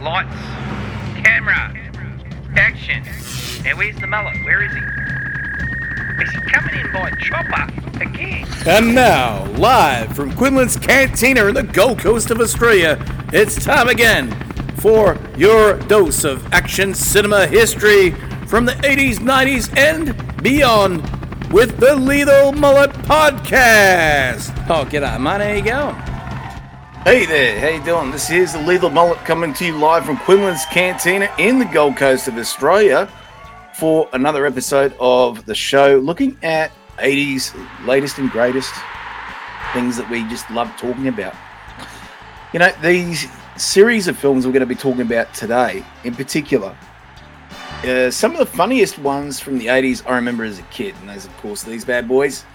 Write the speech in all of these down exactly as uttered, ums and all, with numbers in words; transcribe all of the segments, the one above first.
Lights, camera, action. Now where's the mullet? Where is he? Is he coming in by chopper again? And now, live from Quinlan's Cantina in the Gold Coast of Australia, it's time again for your dose of action cinema history from the eighties, nineties, and beyond with the Lethal Mullet Podcast. Oh, g'day, mate. How you going? Hey there, how you doing? This is the Lethal Mullet coming to you live from Quinlan's Cantina in the Gold Coast of Australia for another episode of the show looking at eighties latest and greatest things that we just love talking about. You know, these series of films we're going to be talking about today in particular, uh, some of the funniest ones from the eighties I remember as a kid, and those, of course, these bad boys.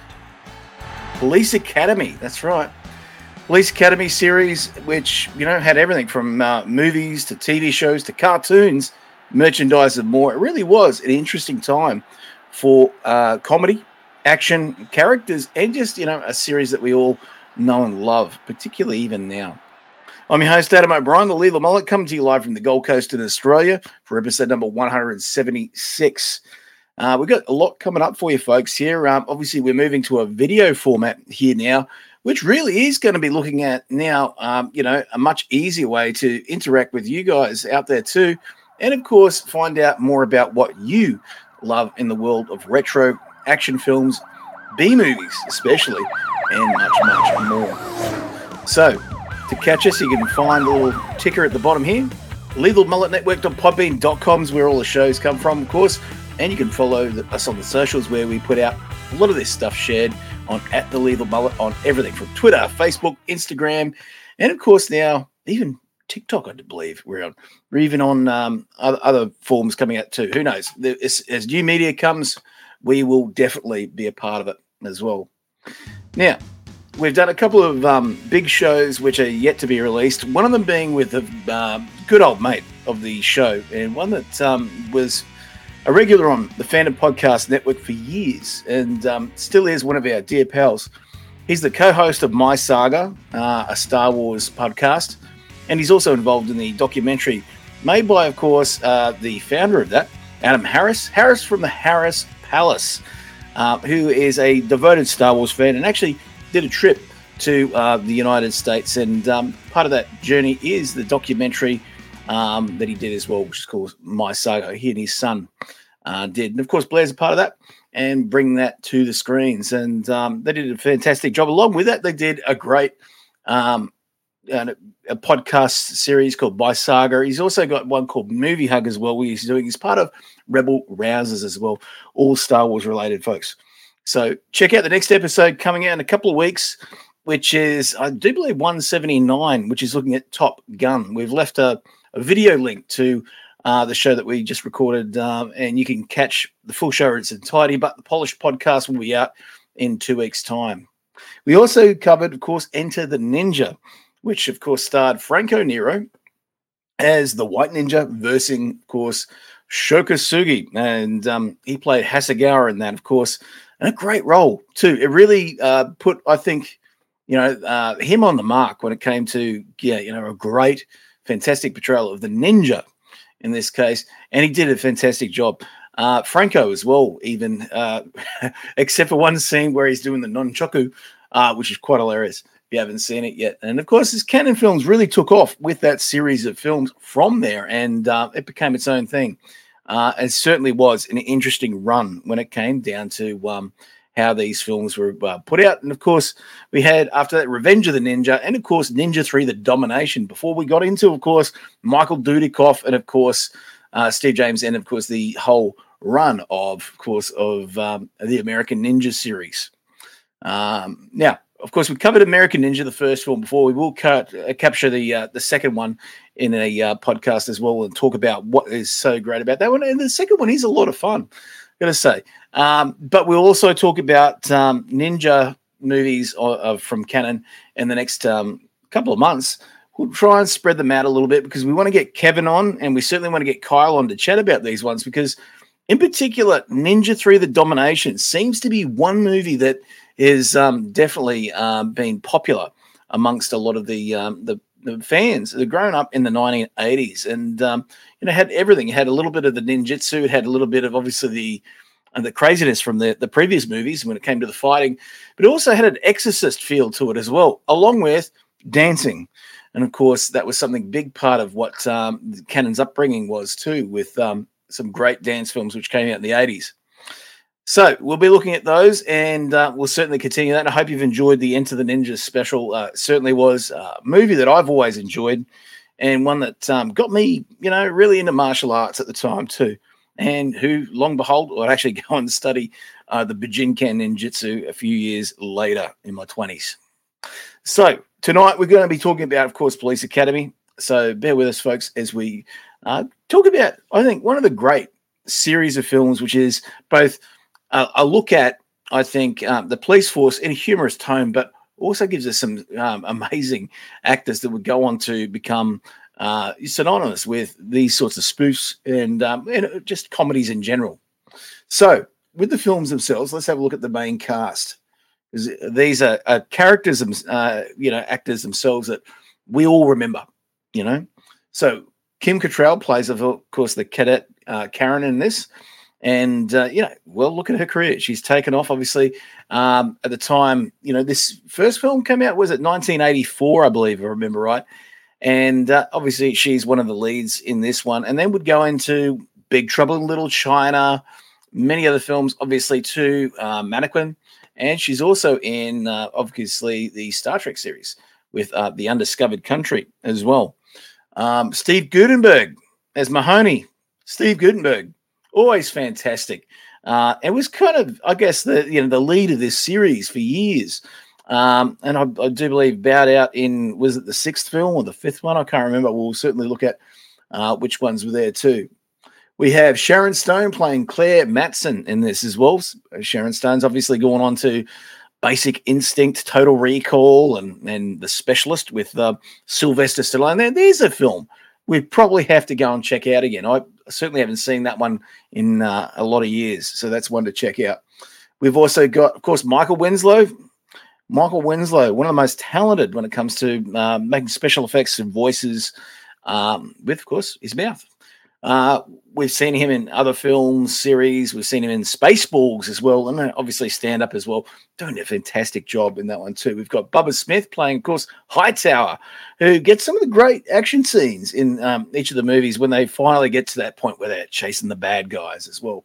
Police Academy, that's right. Police Academy series, which, you know, had everything from uh, movies to T V shows to cartoons, merchandise and more. It really was an interesting time for uh, comedy, action, characters, and just, you know, a series that we all know and love, particularly even now. I'm your host, Adam O'Brien, the Lethal Mullet, coming to you live from the Gold Coast in Australia for episode number one seventy-six. Uh, we've got a lot coming up for you folks here. Um, obviously, we're moving to a video format here now, which really is going to be looking at now, um, you know, a much easier way to interact with you guys out there too. And, of course, find out more about what you love in the world of retro action films, B-movies especially, and much, much more. So, to catch us, you can find a little ticker at the bottom here. lethal mullet network dot podbean dot com is where all the shows come from, of course. And you can follow the, us on the socials where we put out a lot of this stuff shared on at the Lethal Mullet on everything from Twitter, Facebook, Instagram, and, of course, now even TikTok, I believe we're on. We're even on um, other, other forms coming out too. Who knows? As, as new media comes, we will definitely be a part of it as well. Now, we've done a couple of um, big shows which are yet to be released. One of them being with a uh, good old mate of the show, and one that um, was a regular on the Phantom Podcast Network for years, and um, still is one of our dear pals. He's the co-host of My Saga, uh, a Star Wars podcast, and he's also involved in the documentary made by, of course, uh, the founder of that, Adam Harris, Harris from the Harris Palace, uh, who is a devoted Star Wars fan and actually did a trip to uh, the United States, and um, part of that journey is the documentary um, that he did as well, which is called My Saga. He and his son uh, did, and of course Blair's a part of that, and bring that to the screens, and um, they did a fantastic job. Along with that, they did a great um, a, a podcast series called My Saga. He's also got one called Movie Hug as well, where he's doing. He's part of Rebel Rousers as well, all Star Wars related, folks. So check out the next episode coming out in a couple of weeks, which is, I do believe, one seventy-nine, which is looking at Top Gun. We've left a, a video link to uh, the show that we just recorded, um, and you can catch the full show in its entirety, but the polished podcast will be out in two weeks' time. We also covered, of course, Enter the Ninja, which, of course, starred Franco Nero as the White Ninja, versing, of course, Shoko Sugi, and um, he played Hasegawa in that, of course, and a great role, too. It really uh, put, I think, you know, uh, him on the mark when it came to, yeah, you know, a great, fantastic portrayal of the ninja in this case. And he did a fantastic job. Uh, Franco as well, even, uh, except for one scene where he's doing the nunchaku, uh, which is quite hilarious if you haven't seen it yet. And, of course, his Canon films really took off with that series of films from there, and uh, it became its own thing. Uh, it certainly was an interesting run when it came down to um, how these films were uh, put out. And, of course, we had, after that, Revenge of the Ninja and, of course, Ninja three, The Domination, before we got into, of course, Michael Dudikoff and, of course, uh, Steve James and, of course, the whole run of, of course, of um, the American Ninja series. Um, now, of course, we covered American Ninja, the first film, before. We will cut, uh, capture the uh, the second one in a uh, podcast as well and talk about what is so great about that one. And the second one is a lot of fun, got to say. Um, but we'll also talk about um, Ninja movies uh, uh, from Canon in the next um, couple of months. We'll try and spread them out a little bit because we want to get Kevin on, and we certainly want to get Kyle on to chat about these ones because, in particular, Ninja three, The Domination seems to be one movie that is um, definitely um, been popular amongst a lot of the um, the the fans that grown up in the nineteen eighties, and um, you know, had everything. It had a little bit of the ninjutsu. It had a little bit of obviously the and the craziness from the, the previous movies when it came to the fighting, but it also had an exorcist feel to it as well, along with dancing. And of course, that was something big part of what um, Cannon's upbringing was too, with um, some great dance films which came out in the eighties. So we'll be looking at those, and uh, we'll certainly continue that. And I hope you've enjoyed the Enter the Ninja special. Uh, certainly was a movie that I've always enjoyed, and one that um, got me, you know, really into martial arts at the time too. And who, long behold, would actually go and study uh, the Bujinkan Ninjutsu a few years later in my twenties. So tonight we're going to be talking about, of course, Police Academy. So bear with us, folks, as we uh, talk about, I think, one of the great series of films, which is both uh, a look at, I think, um, the police force in a humorous tone, but also gives us some um, amazing actors that would go on to become Uh, synonymous with these sorts of spoofs and, um, and just comedies in general. So, with the films themselves, let's have a look at the main cast. These are, are characters, uh, you know, actors themselves that we all remember, you know. So, Kim Cattrall plays, of course, the cadet uh, Karen in this. And, uh, you know, well, look at her career. She's taken off, obviously. Um, at the time, you know, this first film came out, was it nineteen eighty-four, I believe, if I remember right. And uh, obviously she's one of the leads in this one, and then would go into Big Trouble in Little China, many other films, obviously too, uh, Mannequin, and she's also in, uh, obviously, the Star Trek series with uh, The Undiscovered Country as well. Um, Steve Guttenberg as Mahoney. Steve Guttenberg, always fantastic. Uh, it was kind of, I guess, the you know the lead of this series for years. Um, and I, I do believe bowed out in, was it the sixth film or the fifth one? I can't remember. We'll certainly look at uh, which ones were there too. We have Sharon Stone playing Claire Matson in this as well. Sharon Stone's obviously going on to Basic Instinct, Total Recall, and, and The Specialist with uh, Sylvester Stallone. There, there's a film we'd probably have to go and check out again. I certainly haven't seen that one in uh, a lot of years, so that's one to check out. We've also got, of course, Michael Winslow. Michael Winslow, one of the most talented when it comes to uh, making special effects and voices um, with, of course, his mouth. Uh, we've seen him in other films, series. We've seen him in Spaceballs as well, and obviously stand-up as well. Doing a fantastic job in that one too. We've got Bubba Smith playing, of course, Hightower, who gets some of the great action scenes in um, each of the movies when they finally get to that point where they're chasing the bad guys as well.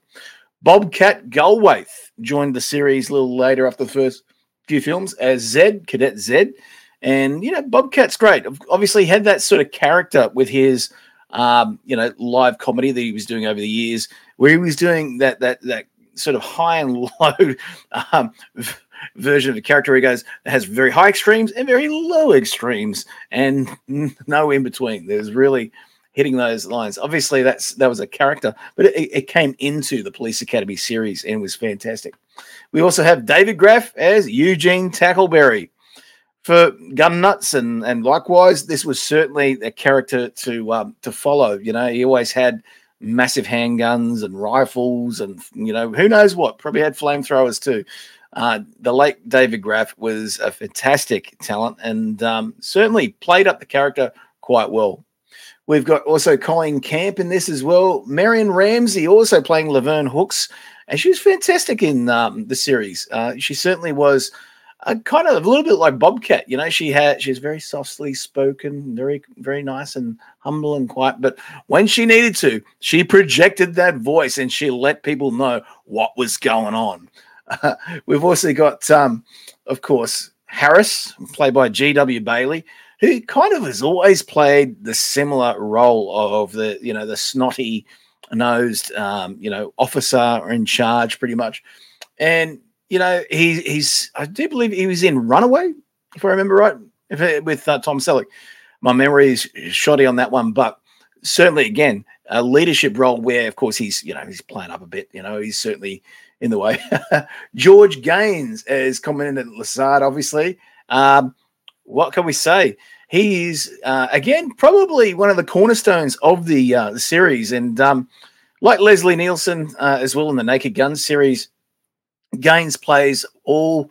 Bobcat Goldthwait joined the series a little later after the first few films as Zed, Cadet Zed. And, you know, Bobcat's great. Obviously had that sort of character with his, um, you know, live comedy that he was doing over the years, where he was doing that that that sort of high and low um, version of the character. He goes, it has very high extremes and very low extremes and no in between. There's really hitting those lines. Obviously, that's that was a character, but it, it came into the Police Academy series and was fantastic. We also have David Graff as Eugene Tackleberry for Gun Nuts, and and likewise, this was certainly a character to um, to follow. You know, he always had massive handguns and rifles, and you know, who knows what? Probably had flamethrowers too. Uh, the late David Graff was a fantastic talent, and um, certainly played up the character quite well. We've got also Colleen Camp in this as well. Marion Ramsey also playing Laverne Hooks, and she was fantastic in um, the series. Uh, she certainly was a kind of a little bit like Bobcat. You know, she had she was very softly spoken, very very nice and humble and quiet. But when she needed to, she projected that voice and she let people know what was going on. Uh, we've also got, um, of course, Harris, played by G W Bailey, who kind of has always played the similar role of the, you know, the snotty-nosed, um, you know, officer in charge, pretty much. And, you know, he, he's, I do believe he was in Runaway, if I remember right, if, with uh, Tom Selleck. My memory is shoddy on that one, but certainly, again, a leadership role where, of course, he's, you know, he's playing up a bit, you know, he's certainly in the way. George Gaines as Commandant Lassard, obviously. Um, what can we say? He is, uh, again, probably one of the cornerstones of the, uh, the series. And um, like Leslie Nielsen uh, as well in the Naked Gun series, Gaines plays all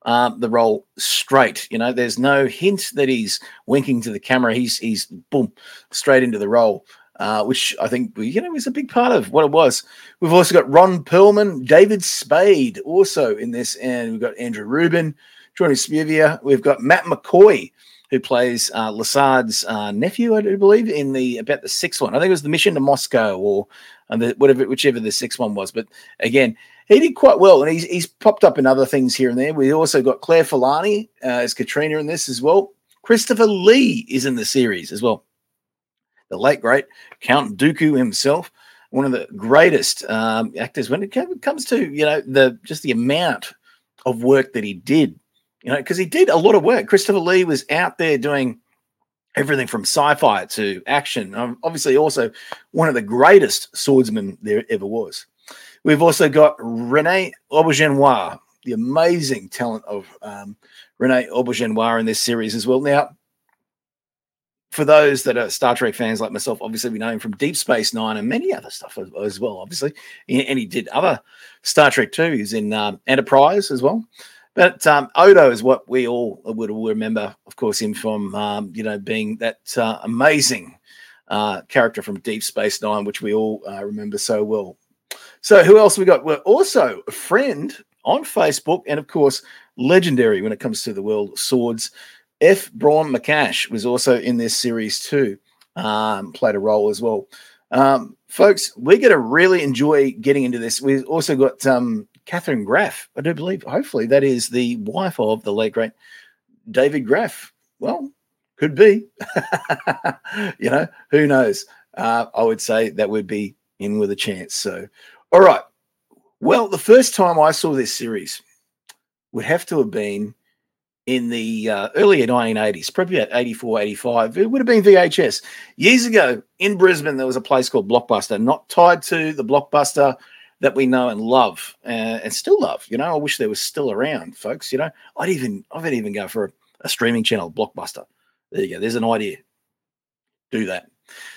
um, the role straight. You know, there's no hint that he's winking to the camera. He's he's boom straight into the role, uh, which I think you know is a big part of what it was. We've also got Ron Perlman, David Spade also in this, and we've got Andrew Rubin, Johnny Spivia. We've got Matt McCoy, who plays uh, Lasard's uh, nephew, I do believe, in the about the sixth one. I think it was the Mission to Moscow or uh, the, whatever, whichever the sixth one was. But again, he did quite well, and he's he's popped up in other things here and there. We also got Claire Filani uh, as Katrina in this as well. Christopher Lee is in the series as well. The late great Count Dooku himself, one of the greatest um, actors when it comes to you know the just the amount of work that he did. You know, because he did a lot of work. Christopher Lee was out there doing everything from sci-fi to action. Um, obviously, also one of the greatest swordsmen there ever was. We've also got Rene Auberjonois, the amazing talent of um, Rene Auberjonois in this series as well. Now, for those that are Star Trek fans like myself, obviously we know him from Deep Space Nine and many other stuff as, as well, obviously. And he did other Star Trek too. He's in um, Enterprise as well. But um, Odo is what we all would remember, of course, him from, um, you know, being that uh, amazing uh, character from Deep Space Nine, which we all uh, remember so well. So who else we got? We're also a friend on Facebook and, of course, legendary when it comes to the world of swords. F. Braun McCash was also in this series too, um, played a role as well. Um, folks, we're going to really enjoy getting into this. We've also got... Um, Catherine Graff, I do believe, hopefully that is the wife of the late, great David Graff. Well, could be. you know, who knows? Uh, I would say that would be in with a chance. So, all right. Well, the first time I saw this series would have to have been in the uh, early nineteen eighties, probably about eighty-four, eighty-five. It would have been V H S. Years ago in Brisbane, there was a place called Blockbuster, not tied to the Blockbuster that we know and love uh, and still love. You know, I wish they were still around, folks. You know, I'd even, I'd even go for a, a streaming channel, Blockbuster. There you go. There's an idea. Do that.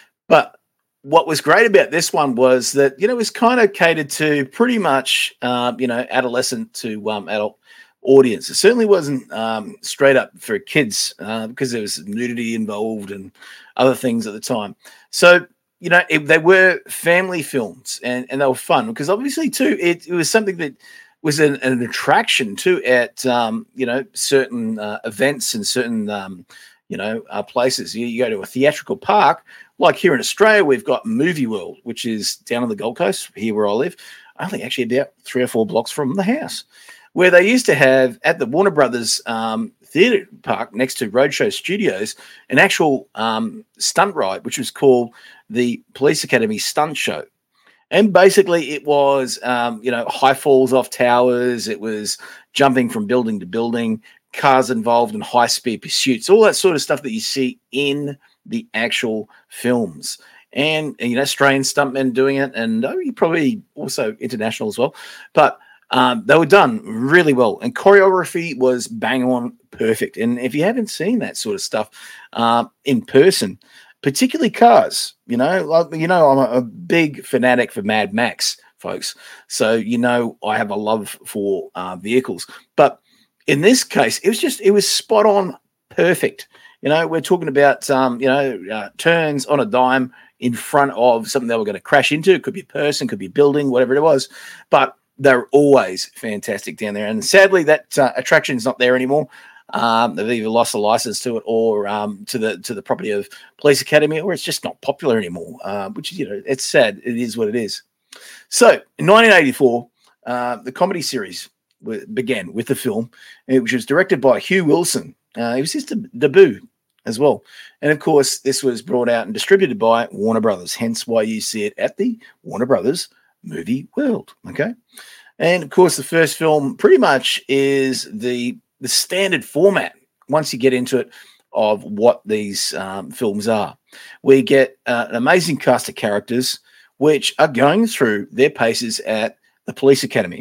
But what was great about this one was that, you know, it was kind of catered to pretty much, um, you know, adolescent to um, adult audience. It certainly wasn't um, straight up for kids uh, because there was nudity involved and other things at the time. So, you know, it, they were family films and, and they were fun because obviously, too, it, it was something that was an, an attraction, too, at, um, you know, certain uh, events and certain, um, you know, uh, places. You, you go to a theatrical park, like here in Australia, we've got Movie World, which is down on the Gold Coast, here where I live, only actually about three or four blocks from the house, where they used to have at the Warner Brothers um, theatre park next to Roadshow Studios an actual um, stunt ride, which was called the Police Academy Stunt Show. And basically it was, um, you know, high falls off towers. It was jumping from building to building, cars involved in high-speed pursuits, all that sort of stuff that you see in the actual films. And, and you know, Australian stuntmen doing it, and oh, probably also international as well. But um, they were done really well. And choreography was bang on perfect. And if you haven't seen that sort of stuff uh, in person, particularly cars, you know, like, you know, I'm a, a big fanatic for Mad Max, folks. So, you know, I have a love for uh, vehicles. But in this case, it was just, it was spot on perfect. You know, we're talking about, um, you know, uh, turns on a dime in front of something they were going to crash into. It could be a person, could be a building, whatever it was. But they're always fantastic down there. And sadly, that uh, attraction is not there anymore. Um, they've either lost the license to it or um, to the to the property of Police Academy, or it's just not popular anymore, uh, which is, you know, it's sad. It is what it is. So in nineteen eighty-four, uh, the comedy series w- began with the film, which was directed by Hugh Wilson. Uh, it was his de- debut as well. And of course, this was brought out and distributed by Warner Brothers, hence why you see it at the Warner Brothers Movie World. Okay. And of course, the first film pretty much is the the standard format, once you get into it, of what these um, films are. We get uh, an amazing cast of characters which are going through their paces at the Police Academy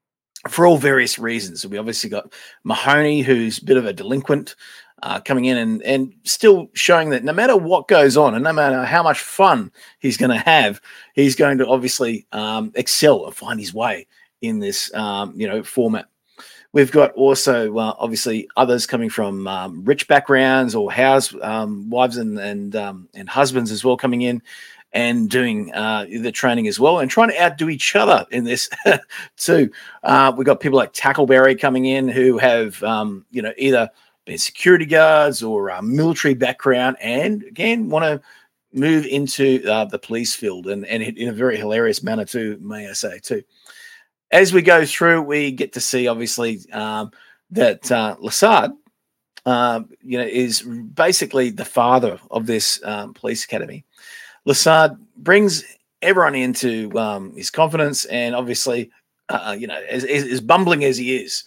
for all various reasons. We obviously got Mahoney, who's a bit of a delinquent, uh, coming in and, and still showing that no matter what goes on and no matter how much fun he's going to have, he's going to obviously um, excel and find his way in this, um, you know, format. We've got also, uh, obviously, others coming from um, rich backgrounds or house um, wives and and, um, and husbands as well coming in and doing uh, the training as well and trying to outdo each other in this too. Uh, we've got people like Tackleberry coming in who have, um, you know, either been security guards or uh, military background and, again, want to move into uh, the police field and, and in a very hilarious manner too, may I say, too. As we go through, we get to see, obviously, um, that uh, Lassard, um, you know, is basically the father of this um, police academy. Lassard brings everyone into um, his confidence, and obviously, uh, you know, as, as, as bumbling as he is,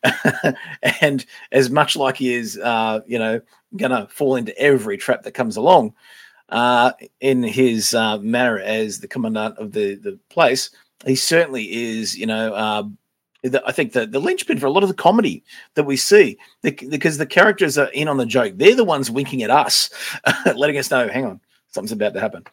and as much like he is, uh, you know, going to fall into every trap that comes along, uh, in his uh, manner as the commandant of the the place. He certainly is, you know, uh, the, I think the, the linchpin for a lot of the comedy that we see, the, because the characters are in on the joke. They're the ones winking at us, letting us know, hang on, something's about to happen.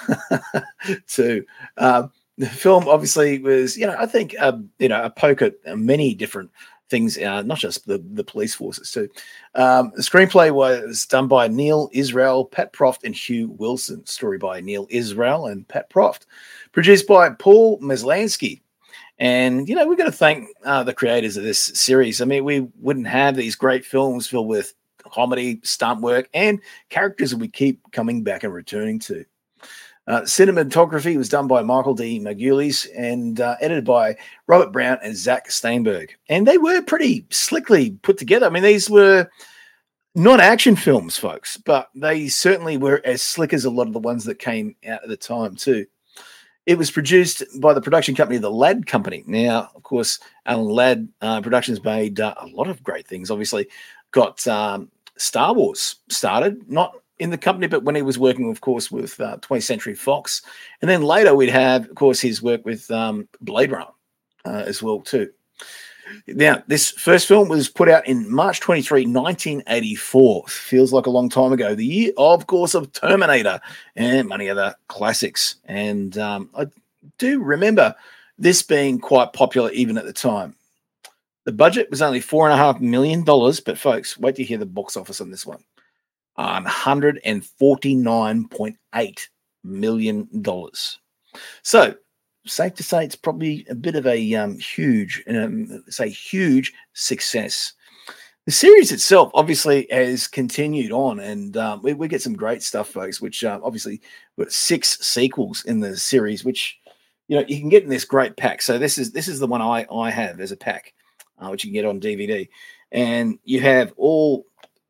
So uh, the film obviously was, you know, I think, uh, you know, a poke at many different things, uh, not just the, the police forces too. Um, the screenplay was done by Neil Israel, Pat Proft, and Hugh Wilson. Story by Neil Israel and Pat Proft. Produced by Paul Maslansky. And, you know, we've got to thank uh, the creators of this series. I mean, we wouldn't have these great films filled with comedy, stunt work, and characters that we keep coming back and returning to. Uh, cinematography was done by Michael D. Margulies and uh, edited by Robert Brown and Zach Steinberg. And they were pretty slickly put together. I mean, these were not action films, folks, but they certainly were as slick as a lot of the ones that came out at the time, too. It was produced by the production company, the Ladd Company. Now, of course, Alan Ladd uh, Productions made uh, a lot of great things. Obviously, got um, Star Wars started, not in the company, but when he was working, of course, with uh, twentieth Century Fox. And then later we'd have, of course, his work with um, Blade Runner uh, as well, too. Now, this first film was put out in March twenty-third, nineteen eighty-four. Feels like a long time ago. The year, of course, of Terminator and many other classics. And um, I do remember this being quite popular even at the time. The budget was only four point five million dollars, but folks, wait to hear the box office on this one. one hundred forty-nine point eight million dollars. So, safe to say it's probably a bit of a um, huge, um, say huge success. The series itself obviously has continued on, and um, we, we get some great stuff, folks. Which uh, obviously we've got six sequels in the series, which you know you can get in this great pack. So this is this is the one I I have as a pack, uh, which you can get on D V D, and you have all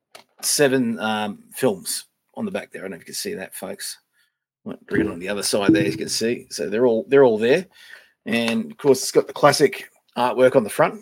seven um, films on the back there. I don't know if you can see that, folks. Bring it on the other side there, you can see. So they're all they're all there, and of course it's got the classic artwork on the front.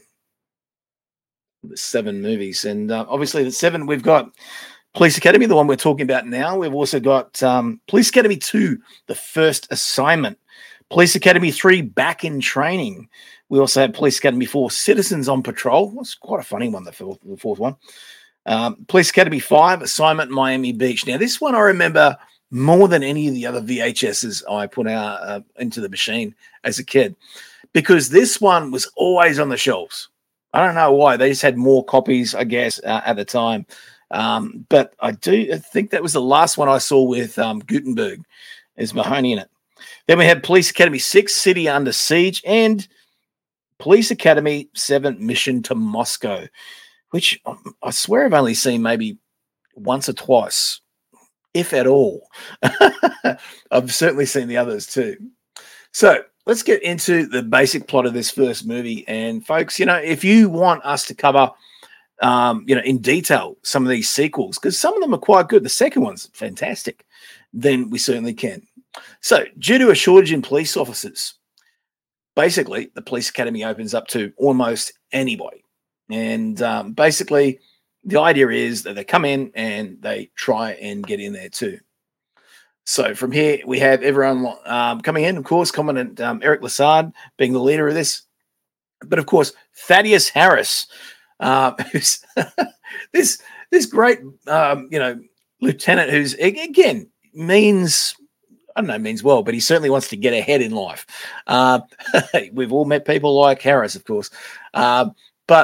The seven movies, and uh, obviously the seven we've got Police Academy, the one we're talking about now. We've also got um, Police Academy two, The First Assignment, Police Academy three, Back in Training. We also have Police Academy four, Citizens on Patrol. That's quite a funny one, the fourth, the fourth one. Um, Police Academy five, Assignment Miami Beach. Now this one I remember more than any of the other V H Ses I put out uh, into the machine as a kid, because this one was always on the shelves. I don't know why. They just had more copies, I guess, uh, at the time. Um, but I do think that was the last one I saw with um, Gutenberg as Mahoney in it. Then we had Police Academy six, City Under Siege, and Police Academy seven, Mission to Moscow, which I swear I've only seen maybe once or twice, if at all. I've certainly seen the others too. So let's get into the basic plot of this first movie. And folks, you know, if you want us to cover, um, you know, in detail some of these sequels, because some of them are quite good, the second one's fantastic, then we certainly can. So due to a shortage in police officers, basically the Police Academy opens up to almost anybody. And um, basically the idea is that they come in and they try and get in there too. So from here, we have everyone um, coming in, of course, Commandant um, Eric Lassard being the leader of this. But, of course, Thaddeus Harris, uh, who's this this great, um, you know, lieutenant who's, again, means, I don't know, means well, but he certainly wants to get ahead in life. Uh, we've all met people like Harris, of course. Uh, but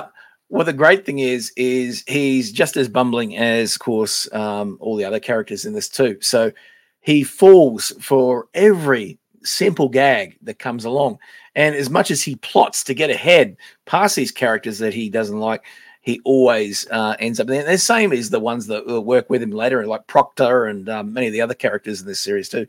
well, the great thing is, is he's just as bumbling as, of course, um, all the other characters in this too. So he falls for every simple gag that comes along. And as much as he plots to get ahead past these characters that he doesn't like, he always uh, ends up there. The same as the ones that will work with him later, like Proctor and um, many of the other characters in this series too.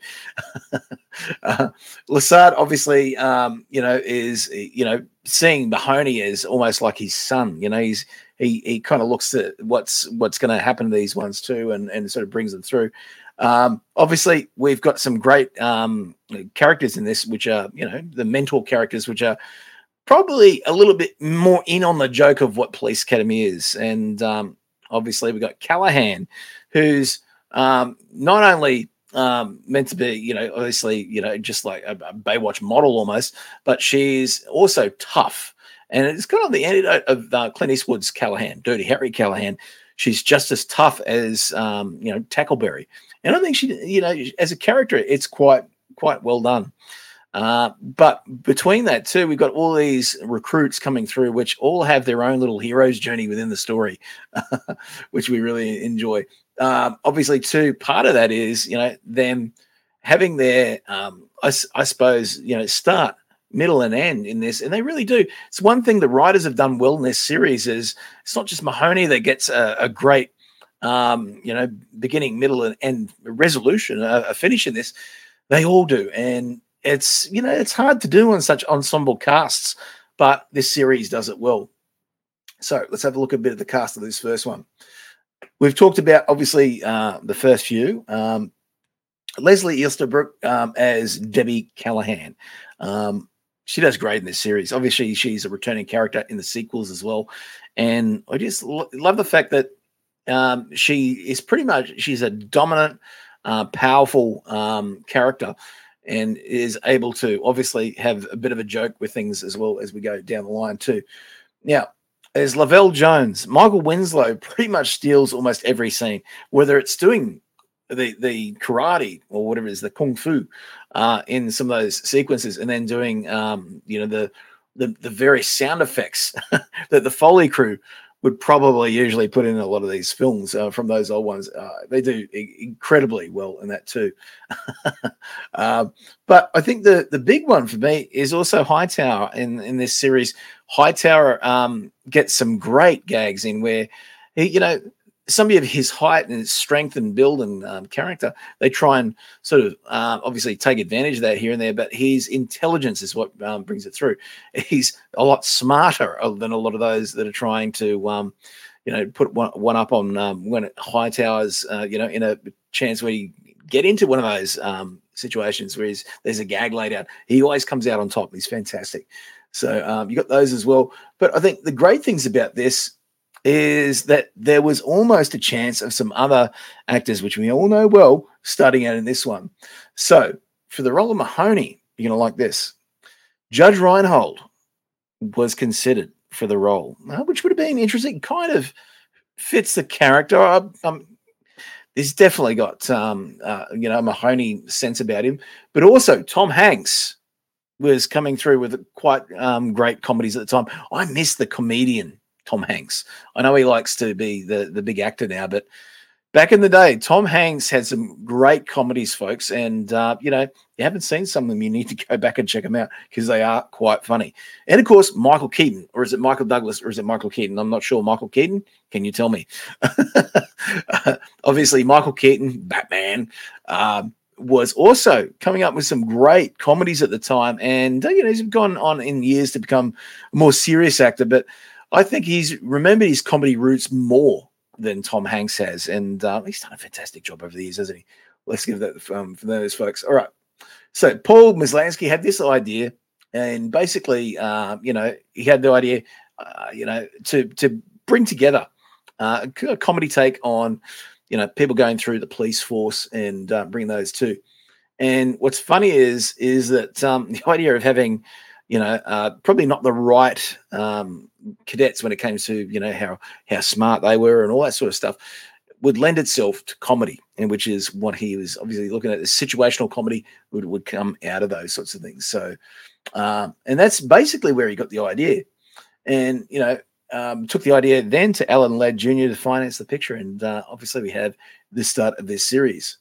uh, Lassard, obviously, um, you know, is, you know, seeing Mahoney as almost like his son. You know, he's he he kind of looks at what's what's going to happen to these ones too, and and sort of brings them through. Um, obviously, we've got some great um, characters in this, which are, you know, the mentor characters, which are probably a little bit more in on the joke of what Police Academy is. And um, obviously we've got Callahan, who's um, not only um, meant to be, you know, obviously, you know, just like a, a Baywatch model almost, but she's also tough. And it's kind of the antidote of uh, Clint Eastwood's Callahan, Dirty Harry Callahan. She's just as tough as, um, you know, Tackleberry. And I think she, you know, as a character, it's quite, quite well done. Uh, but between that too, we've got all these recruits coming through, which all have their own little hero's journey within the story, which we really enjoy. Um, obviously, too, part of that is, you know, them having their, um, I, I suppose, you know, start, middle, and end in this, and they really do. It's one thing the writers have done well in this series is it's not just Mahoney that gets a, a great, um, you know, beginning, middle, and end resolution, a, a finish in this. They all do, and it's, you know, it's hard to do on such ensemble casts, but this series does it well. So let's have a look at a bit of the cast of this first one. We've talked about, obviously, uh, the first few. Um, Leslie Easterbrook um, as Debbie Callahan. Um, she does great in this series. Obviously, she's a returning character in the sequels as well. And I just lo- love the fact that um, she is pretty much, she's a dominant, uh, powerful um, character, and is able to obviously have a bit of a joke with things as well as we go down the line too. Now, as Lavelle Jones, Michael Winslow pretty much steals almost every scene, whether it's doing the the karate or whatever it is, the kung fu uh, in some of those sequences, and then doing um, you know the the the various sound effects that the Foley crew would probably usually put in a lot of these films uh, from those old ones. Uh, they do I- incredibly well in that too. uh, but I think the, the big one for me is also Hightower in, in this series. Hightower um, gets some great gags in where, he, you know, somebody of his height and his strength and build and um, character, they try and sort of uh, obviously take advantage of that here and there, but his intelligence is what um, brings it through. He's a lot smarter than a lot of those that are trying to, um, you know, put one, one up on um, when Hightower's, uh, you know, in a chance where you get into one of those um, situations where he's, there's a gag laid out. He always comes out on top. He's fantastic. So um, you got those as well. But I think the great things about this is that there was almost a chance of some other actors, which we all know well, starting out in this one. So for the role of Mahoney, you're going to like this. Judge Reinhold was considered for the role, uh, which would have been interesting. Kind of fits the character. I, um, he's definitely got, um, uh, you know, a Mahoney sense about him. But also Tom Hanks was coming through with quite um, great comedies at the time. I miss the comedian Tom Hanks. I know he likes to be the, the big actor now, but back in the day, Tom Hanks had some great comedies, folks. And, uh, you know, if you haven't seen some of them, you need to go back and check them out because they are quite funny. And, of course, Michael Keaton, or is it Michael Douglas, or is it Michael Keaton? I'm not sure. Michael Keaton? Can you tell me? uh, obviously, Michael Keaton, Batman, um, was also coming up with some great comedies at the time. And, uh, you know, he's gone on in years to become a more serious actor, but I think he's remembered his comedy roots more than Tom Hanks has, and uh, he's done a fantastic job over the years, hasn't he? Let's give that um, for those folks. All right. So Paul Maslansky had this idea, and basically, uh, you know, he had the idea, uh, you know, to to bring together uh, a comedy take on, you know, people going through the police force and uh, bring those two. And what's funny is is that um, the idea of having, you know, uh, probably not the right um, cadets when it came to, you know, how how smart they were and all that sort of stuff would lend itself to comedy, and which is what he was obviously looking at. The situational comedy would, would come out of those sorts of things. So, um, and that's basically where he got the idea. And, you know, um, took the idea then to Alan Ladd Junior to finance the picture. And uh, obviously we have the start of this series.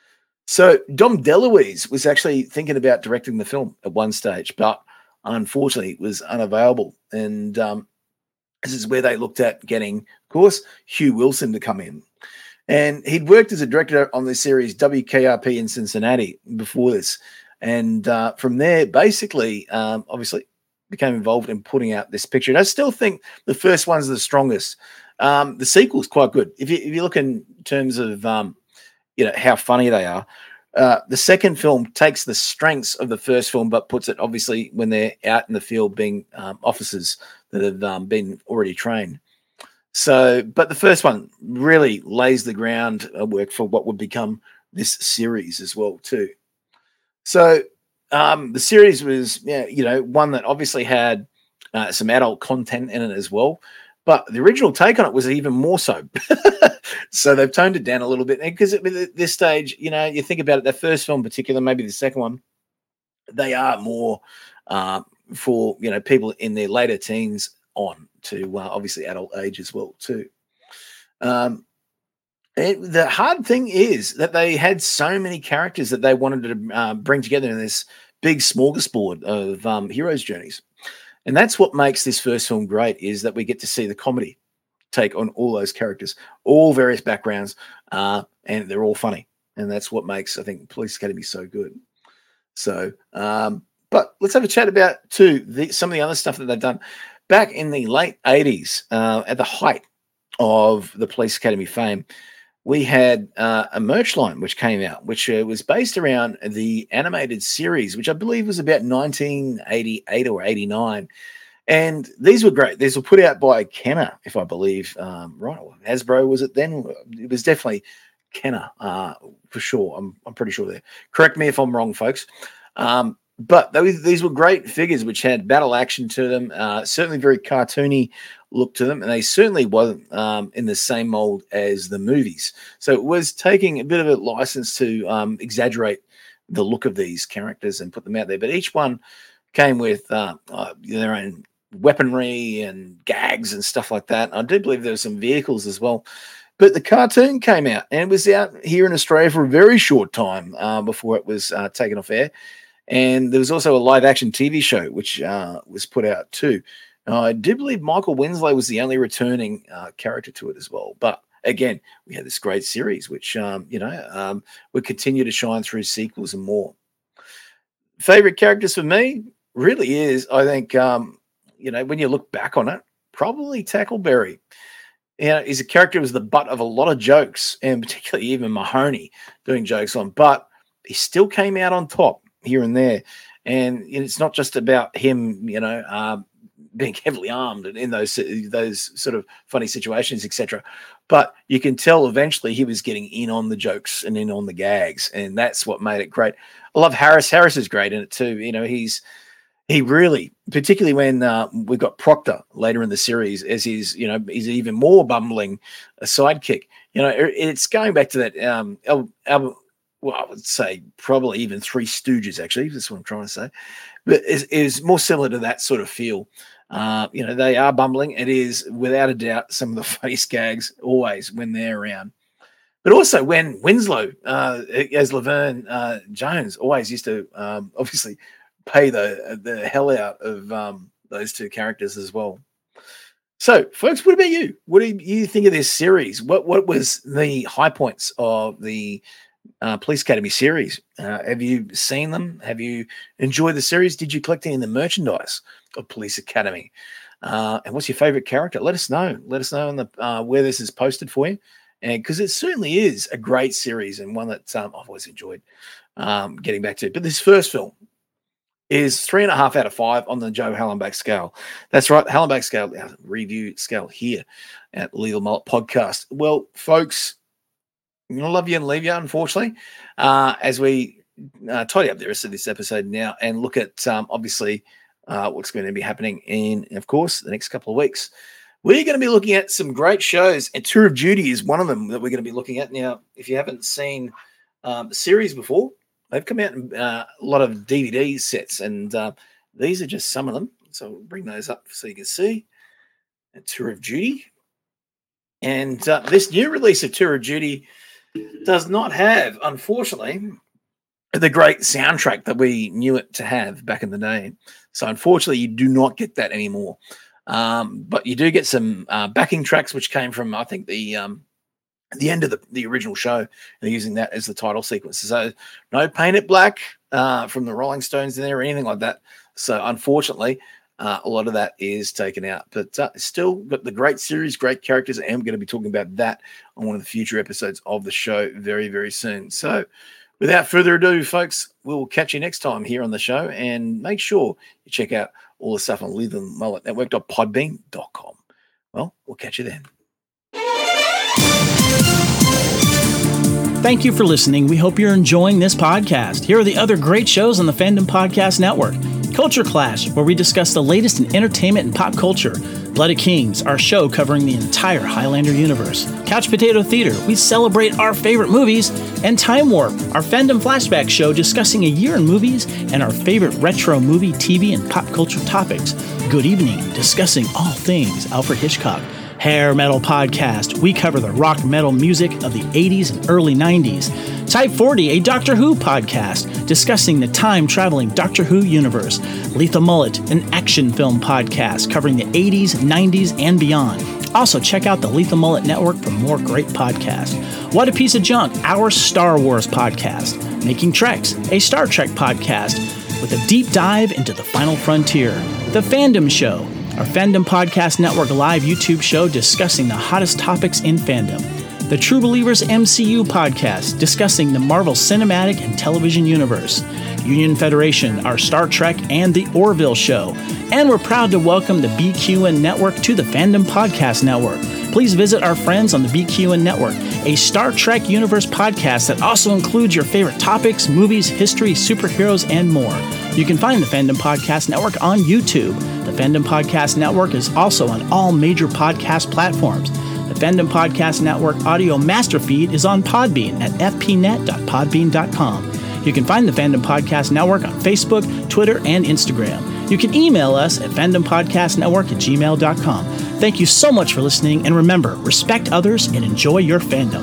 So Dom DeLuise was actually thinking about directing the film at one stage, but unfortunately was unavailable. And um, this is where they looked at getting, of course, Hugh Wilson to come in. And he'd worked as a director on the series W K R P in Cincinnati before this. And uh, from there, basically, um, obviously, became involved in putting out this picture. And I still think the first one's the strongest. Um, the sequel's quite good. If you, if you look in terms of, um, you know, how funny they are, uh, the second film takes the strengths of the first film, but puts it, obviously, when they're out in the field being um, officers that have um, been already trained. So, but the first one really lays the groundwork for what would become this series as well, too. So, um, the series was, yeah, you know, one that obviously had uh, some adult content in it as well. But the original take on it was even more so. So they've toned it down a little bit. Because at this stage, you know, you think about it, the first film in particular, maybe the second one, they are more uh, for, you know, people in their later teens on to uh, obviously adult age as well, too. Um, it, the hard thing is that they had so many characters that they wanted to uh, bring together in this big smorgasbord of um, heroes' journeys. And that's what makes this first film great, is that we get to see the comedy take on all those characters, all various backgrounds, uh, and they're all funny. And that's what makes, I think, Police Academy so good. So, um, but let's have a chat about, too, the, some of the other stuff that they've done. Back in the late eighties, uh, at the height of the Police Academy fame, we had uh, a merch line which came out, which uh, was based around the animated series, which I believe was about nineteen eighty-eight or eighty-nine. And these were great. These were put out by Kenner, if I believe. Um, right, Hasbro was it then? It was definitely Kenner, uh, for sure. I'm, I'm pretty sure there. Correct me if I'm wrong, folks. Um, But those, these were great figures which had battle action to them, uh, certainly very cartoony look to them, and they certainly wasn't um, in the same mold as the movies. So it was taking a bit of a license to um, exaggerate the look of these characters and put them out there. But each one came with uh, uh, their own weaponry and gags and stuff like that. I do believe there were some vehicles as well. But the cartoon came out, and it was out here in Australia for a very short time uh, before it was uh, taken off air. And there was also a live-action T V show, which uh, was put out too. Uh, I do believe Michael Winslow was the only returning uh, character to it as well. But again, we had this great series, which, um, you know, um, would continue to shine through sequels and more. Favorite characters for me really is, I think, um, you know, when you look back on it, probably Tackleberry. You know, he's a character who was the butt of a lot of jokes, and particularly even Mahoney doing jokes on, but he still came out on top here and there. And it's not just about him, you know, um, being heavily armed in those those sort of funny situations, et cetera. But you can tell eventually he was getting in on the jokes and in on the gags, and that's what made it great. I love Harris. Harris is great in it too. You know, he's he really, particularly when uh, we've got Proctor later in the series as he's, you know, he's even more bumbling a sidekick. You know, it's going back to that um, Al, Al, well, I would say probably even Three Stooges, actually. That's what I'm trying to say. But it's, it's more similar to that sort of feel. Uh, you know, they are bumbling. It is, without a doubt, some of the funniest gags always when they're around. But also when Winslow, uh, as Laverne uh, Jones, always used to um, obviously pay the the hell out of um, those two characters as well. So, folks, what about you? What do you think of this series? What what was the high points of the uh, Police Academy series? Uh, have you seen them? Have you enjoyed the series? Did you collect any of the merchandise of Police Academy? Uh, and what's your favorite character? Let us know. Let us know in the uh, where this is posted for you. And because it certainly is a great series and one that um, I've always enjoyed um, getting back to. But this first film is three and a half out of five on the Joe Hallenbach scale. That's right, Hallenbach scale, review scale here at Legal Mullet Podcast. Well, folks, I'm going to love you and leave you, unfortunately, uh, as we uh, tidy up the rest of this episode now and look at, um, obviously, uh, what's going to be happening in, of course, the next couple of weeks. We're going to be looking at some great shows, and Tour of Duty is one of them that we're going to be looking at. Now, if you haven't seen um, the series before, they've come out in uh, a lot of D V D sets, and uh, these are just some of them. So we'll bring those up so you can see. Tour of Duty. And uh, this new release of Tour of Duty does not have, unfortunately, the great soundtrack that we knew it to have back in the day. So unfortunately, you do not get that anymore. Um, but you do get some uh, backing tracks, which came from, I think, the um, the end of the, the original show. And they're using that as the title sequence. So no Paint It Black uh, from the Rolling Stones in there or anything like that. So unfortunately, uh, a lot of that is taken out. But uh, still got the great series, great characters. And we're going to be talking about that on one of the future episodes of the show very, very soon. So without further ado, folks, we'll catch you next time here on the show. And make sure you check out all the stuff on Lethal Mullet Network dot podbean dot com. Well, we'll catch you then. Thank you for listening. We hope you're enjoying this podcast. Here are the other great shows on the Fandom Podcast Network. Culture Clash, where we discuss the latest in entertainment and pop culture. Blooded Kings, our show covering the entire Highlander universe. Couch Potato Theater, we celebrate our favorite movies. And Time Warp, our fandom flashback show discussing a year in movies and our favorite retro movie, T V, and pop culture topics. Good Evening, discussing all things Alfred Hitchcock. Hair Metal Podcast, we cover the rock metal music of the eighties and early nineties. Type forty, a Doctor Who podcast, discussing the time-traveling Doctor Who universe. Lethal Mullet, an action film podcast covering the eighties, nineties, and beyond. Also, check out the Lethal Mullet Network for more great podcasts. What a Piece of Junk, our Star Wars podcast. Making Treks, a Star Trek podcast with a deep dive into the final frontier. The Fandom Show, our Fandom Podcast Network live YouTube show discussing the hottest topics in fandom. The True Believers M C U podcast, discussing the Marvel Cinematic and Television Universe. Union Federation, our Star Trek and the Orville Show. And we're proud to welcome the B Q N Network to the Fandom Podcast Network. Please visit our friends on the B Q N Network, a Star Trek Universe podcast that also includes your favorite topics, movies, history, superheroes, and more. You can find the Fandom Podcast Network on YouTube. The Fandom Podcast Network is also on all major podcast platforms. The Fandom Podcast Network audio master feed is on Podbean at f p net dot podbean dot com. You can find the Fandom Podcast Network on Facebook, Twitter, and Instagram. You can email us at fandom podcast network at gmail dot com. Thank you so much for listening, and remember, respect others and enjoy your fandom.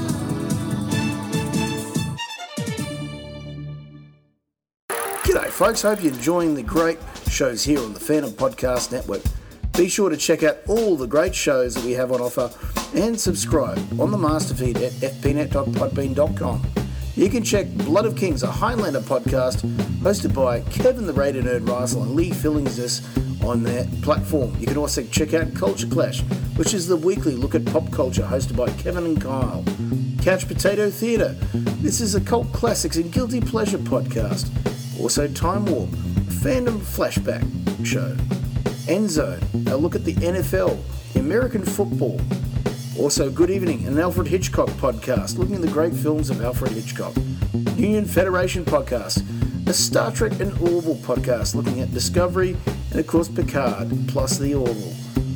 G'day, folks. Hope you're enjoying the great shows here on the Fandom Podcast Network. Be sure to check out all the great shows that we have on offer and subscribe on the master feed at f p net dot podbean dot com. You can check Blood of Kings, a Highlander podcast hosted by Kevin the Radio Nerd Riesel and Lee Fillingsis on their platform. You can also check out Culture Clash, which is the weekly look at pop culture hosted by Kevin and Kyle. Couch Potato Theater, this is a cult classics and guilty pleasure podcast. Also Time Warp, a fandom flashback show. Endzone, a look at the N F L, the American football. Also Good Evening, an Alfred Hitchcock podcast looking at the great films of Alfred Hitchcock. Union Federation podcast, a Star Trek and Orville podcast looking at Discovery and of course Picard, plus the Orville.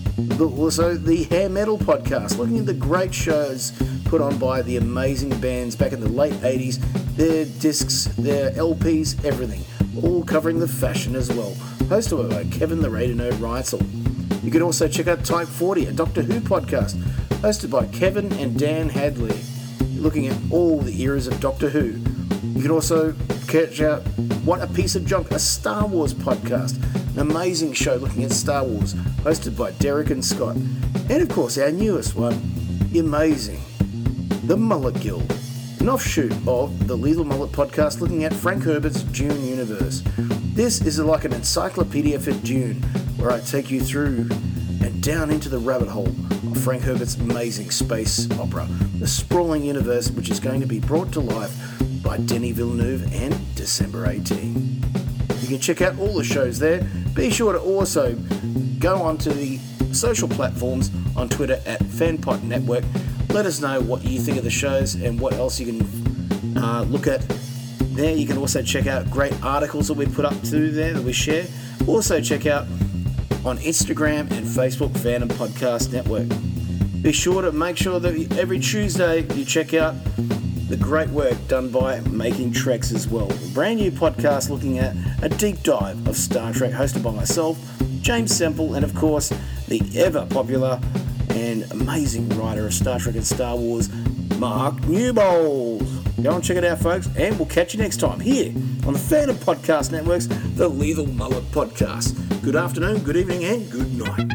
Also the Hair Metal podcast looking at the great shows put on by the amazing bands back in the late eighties, their discs, their L Ps, everything, all covering the fashion as well. Hosted by Kevin the Radio Nerd Reitzel. You can also check out Type forty, a Doctor Who podcast, hosted by Kevin and Dan Hadley, looking at all the eras of Doctor Who. You can also catch out What a Piece of Junk, a Star Wars podcast, an amazing show looking at Star Wars, hosted by Derek and Scott. And of course, our newest one, the amazing The Mullet Guild, an offshoot of the Lethal Mullet podcast looking at Frank Herbert's Dune universe. This is like an encyclopedia for Dune, where I take you through and down into the rabbit hole of Frank Herbert's amazing space opera, the sprawling universe which is going to be brought to life by Denis Villeneuve and December eighteenth. You can check out all the shows there. Be sure to also go onto the social platforms on Twitter at FanPod Network. Let us know what you think of the shows and what else you can uh, look at there. You can also check out great articles that we put up to there that we share. Also check out on Instagram and Facebook, Fandom Podcast Network. Be sure to make sure that every Tuesday you check out the great work done by Making Treks as well. A brand new podcast looking at a deep dive of Star Trek hosted by myself, James Semple, and of course, the ever popular and amazing writer of Star Trek and Star Wars, Mark Newbold. Go and check it out, folks, and we'll catch you next time here on the Fandom Podcast Network's The Lethal Mullet Podcast. Good afternoon, good evening, and good night.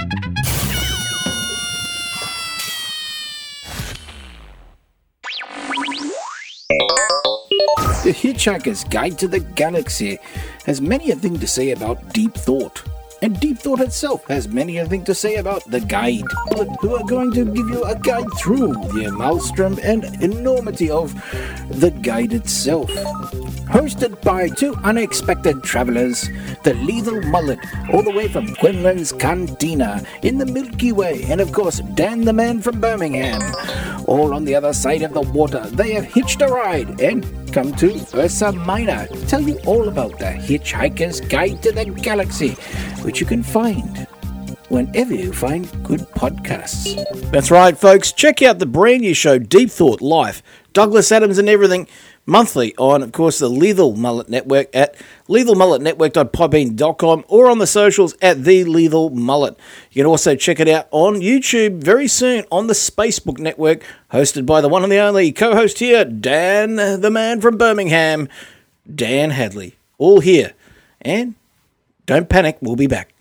The Hitchhiker's Guide to the Galaxy has many a thing to say about deep thought. And Deep Thought itself has many a thing to say about the guide, who are going to give you a guide through the maelstrom and enormity of the guide itself. Hosted by two unexpected travelers, the Lethal Mullet, all the way from Quinlan's Cantina in the Milky Way, and of course Dan the Man from Birmingham. All on the other side of the water, they have hitched a ride and come to Ursa Minor to tell you all about the Hitchhiker's Guide to the Galaxy, which you can find whenever you find good podcasts. That's right, folks. Check out the brand new show, Deep Thought Life, Douglas Adams and everything, monthly on, of course, the Lethal Mullet Network at lethal mullet network dot podbean dot com or on the socials at The Lethal Mullet. You can also check it out on YouTube very soon on the Spacebook Network, hosted by the one and the only co-host here, Dan, the man from Birmingham, Dan Hadley. All here. And don't panic, we'll be back.